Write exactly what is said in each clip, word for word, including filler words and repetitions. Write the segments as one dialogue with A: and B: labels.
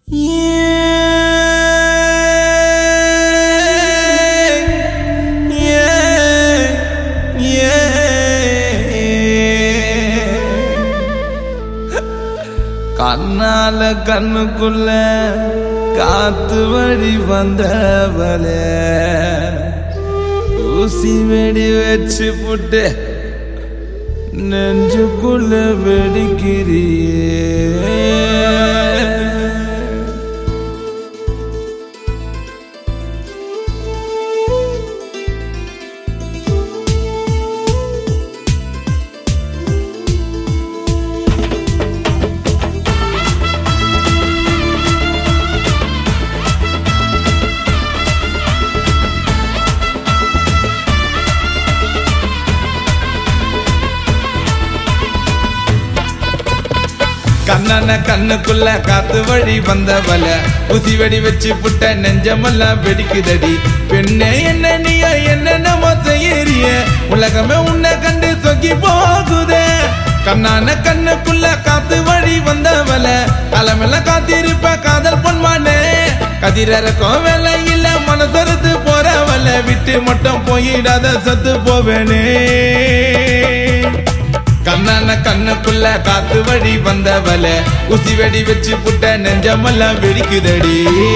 A: கண்ணால கண்ணுக்குள்ள காத்து வழி வந்தவளே ஊசி வெடி வச்சு புட்டு நெஞ்சுக்குள்ள வெடிக்கிறியே கண்ணன கண்ணுக்குள்ள காத்து வழி வந்தவள ஊசி வெடி வச்சு புட்ட நெஞ்சமெல்லாம் வெடிக்குதடி பெண்ணே என்ன நீயோ என்னென்னமோ செய்யறிய உலகமே உன்னை கண்டு சொக்கி போகுதே கண்ணான கண்ணுக்குள்ள காத்து வழி வந்தவள காலமெல்லாம் காத்திருப்ப காதல் பொன்மானே கதிரக்கும் வேலை இல்ல மனசொருத்து போறவள விட்டு மட்டும் போயிடாத சத்து போவேனே கண்ணான கண்ணுக்குள்ள காத்து வழி வந்தவள ஊசி வெடி வச்சு புட்ட நெஞ்சமெல்லாம் வெடிக்குதடி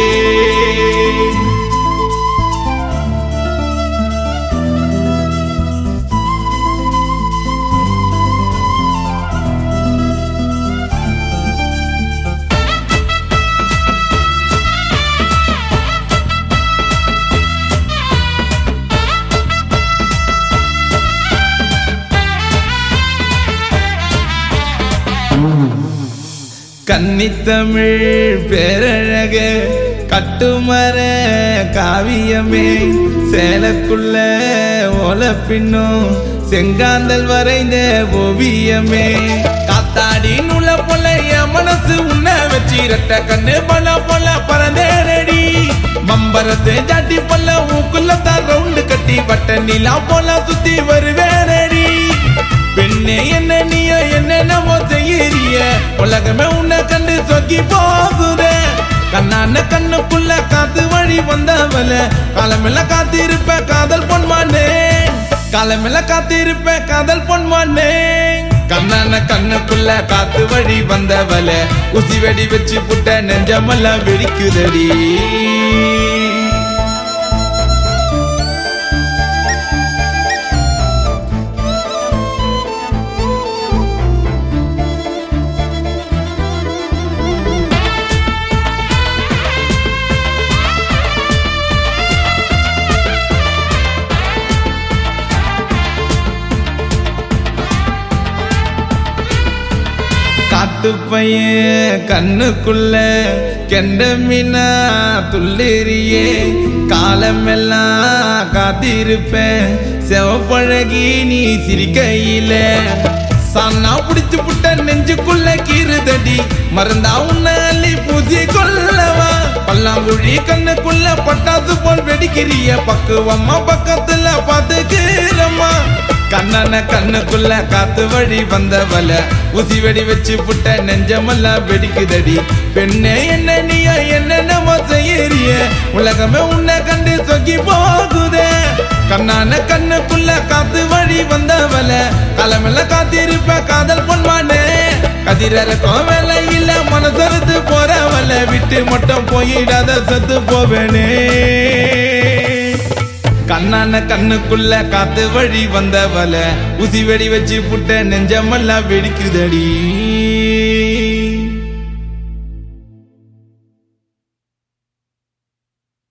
A: கன்னித்தமிழ் பேரழக கட்டுமர காவியமே சேலக்குள்ள ஓலப்பின்னும் செங்காந்தல் வரைந்த ஓவியமே காத்தாடி நூல போல என் மனசு உன்ன வச்சு ரெட்ட கண்ணு பல போல பறந்தேனடி மம்பரத்து ஜாட்டி போல ஊக்குள்ளத்தான் ரவுண்டு கட்டி வட்ட நிலா போல சுத்தி வருவேனடி பெண்ணே என்ன நீயோ என்னென்னமோ செய்யறிய உலகமே உன்னை கண்டு சொக்கி போகுதே கண்ணான கண்ணுக்குள்ள காத்து வழி வந்தவள காலமெல்லாம் காத்திருப்ப காதல் பொன்மானே காலமெல்லாம் காத்திருப்ப காதல் பொன்மானே கண்ணான கண்ணுக்குள்ள காத்து வழி வந்தவள ஊசி வெடி வச்சு புட்ட நெஞ்சமெல்லாம் வெடிக்குதடி காட்டுப்பைய கண்ணுக்குள்ள கெண்ட மீனா துள்ளிரியே காலமெல்லாம் காத்திருப்பேன் செவப்பழகி நீ சிரிக்கையில சன்னா புடிச்சு புட்ட நெஞ்சுக்குள்ள கீறுதடி மறந்தா உன்னை அள்ளி பூசி கொள்ளவா பல்லாங்குழி கண்ணுக்குள்ள பட்டாசு போல் வெடிக்கிறிய பக்குவம்மா பக்கத்துல பாத்துக்கிறம்மா கண்ணன கண்ணுக்குள்ள காத்து வழி வந்தவள ஊசி வெடி வச்சு புட்ட நெஞ்சமெல்லாம் வெடிக்குதடி பெண்ணே என்ன நீயோ என்னென்னமோ செய்யறிய உலகமே உன்னை கண்டு சொக்கி போகுதே கண்ணான கண்ணுக்குள்ள காத்து வழி வந்தவள காலமெல்லாம் காத்திருப்ப காதல் பொன்மானே கதிரக்கும் வேலை இல்ல மனசொருத்து போறவள விட்டு மட்டும் போயிடாத சத்து போவேனே கண்ணான கண்ணுக்குள்ள காத்து வழி வந்தவள ஊசி வெடி வச்சு புட்ட நெஞ்சமெல்லாம் வெடிக்குதடி.